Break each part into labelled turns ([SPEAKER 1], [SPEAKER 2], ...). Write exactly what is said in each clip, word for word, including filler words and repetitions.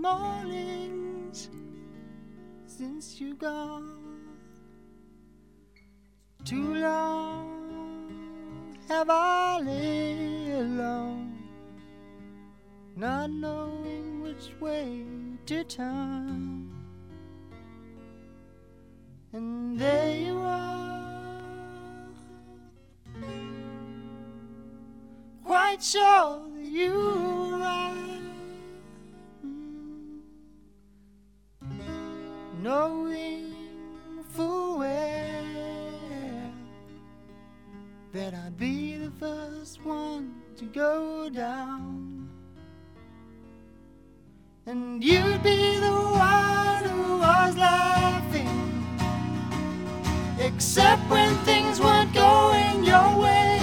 [SPEAKER 1] mornings since you've gone. Too long have I lay alone, not knowing which way to turn. And there you are, quite sure that you were right, knowing full well that I'd be the first one to go down, and you'd be the one who was laughing, except when things weren't going your way.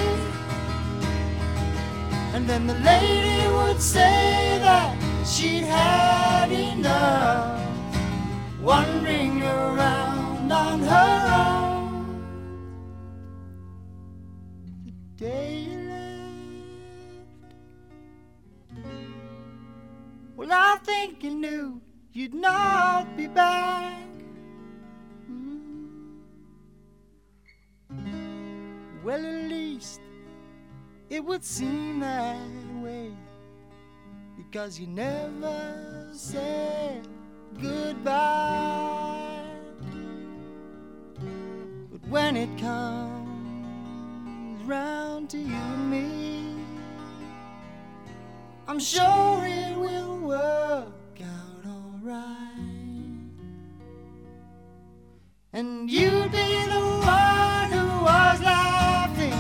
[SPEAKER 1] And then the lady would say that she'd had enough, wandering around on her own. The day you left, well, I think you knew you'd not be back. Well, at least it would seem that way, because you never said goodbye. But when it comes round to you and me, I'm sure it will work out alright. And you'd be the one who was laughing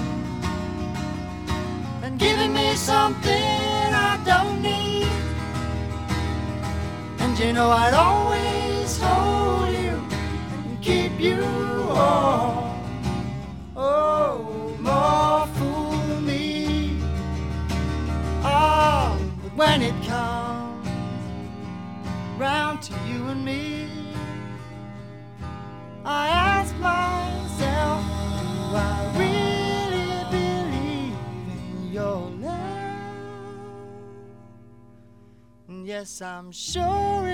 [SPEAKER 1] and giving me something I don't need. And you know I'd always hold you and keep you warm. Oh, more fool than me. Oh, but when it comes round to you and me, I ask myself, do I really believe in your love? And yes, I'm sure